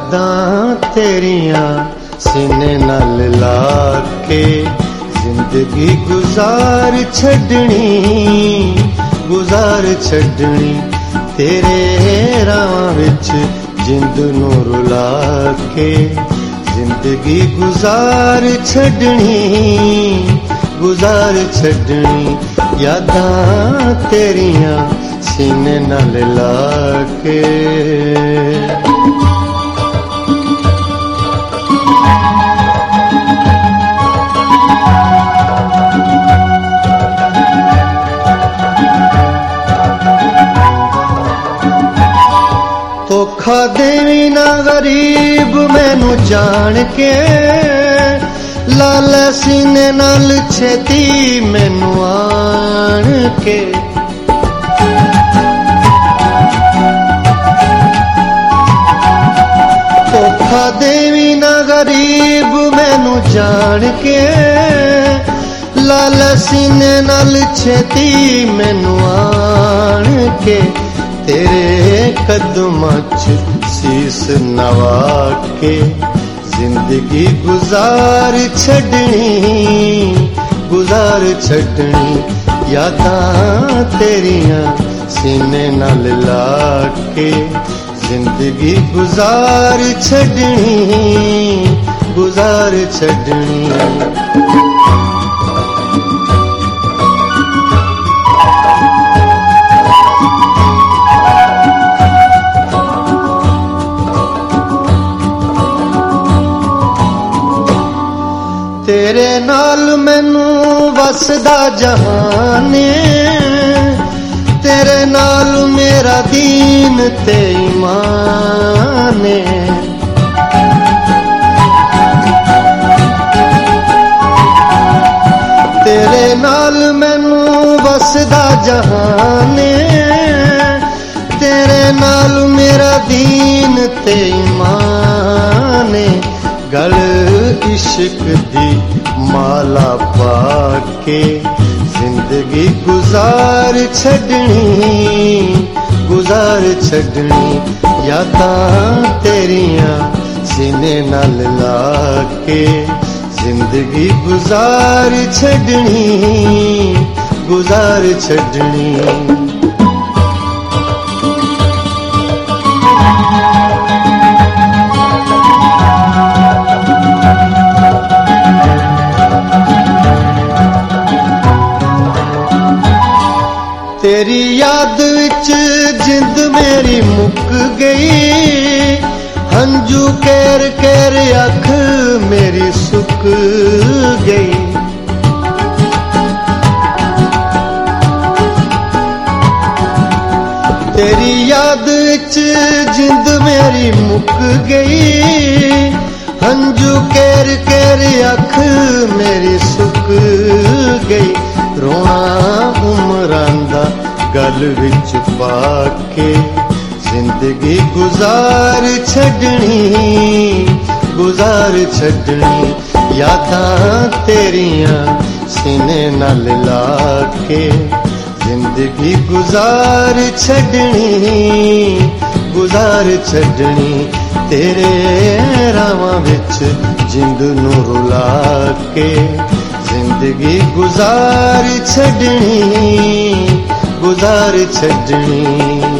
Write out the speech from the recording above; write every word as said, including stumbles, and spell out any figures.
यादां तेरियां सीने नाल ला के जिंदगी गुजार छड्डनी गुजार छड्डनी तेरे राहां विच जिंद नूं रुला के जिंदगी गुजार छड्डनी गुजार छड्डनी यादां तेरियां सीने नाल ला के। धोखा देवी ना गरीब मैनू जान के लाल सीने नाल छेती मैनू आन के। धोखा देवी ना गरीब मैनू जान के लाल सीने नाल छेती मैनू आन के तेरे कदमां च सीस नवा के जिंदगी गुजार छड्डनी गुजार छड्डनी यादां तेरियां सीने नाल ला के जिंदगी गुजार छड्डनी गुजार छड्डनी। तेरे नाल मैनू वसदा जहाने तेरे नाल मेरा दीन ते ईमान तेरे नाल मैनू वसदा जहाने तेरे नाल मेरा दीन ते ईमान गल इश्क दी माला पाके जिंदगी गुजार छड्डनी गुजार छड्डनी यादां तेरियां सीने नाल ला के जिंदगी गुजार छड्डनी गुजार छड्डनी। तेरी याद विच जिंद मेरी मुक गई हंजू केर केर अख मेरी सुक गई। तेरी याद विच जिंद मेरी मुक गई हंजू केर केर अख मेरी सुक गई। रोना उमरां दा गल विच पाके जिंदगी गुजार छड्डनी गुजार छड्डनी यादां तेरियां सीने नाल ला के जिंदगी गुजार छड्डनी गुजार छड्डनी तेरे राहां विच जिंद नूं रुला के जिंदगी गुजार छड्डनी गुजार छड्डनी।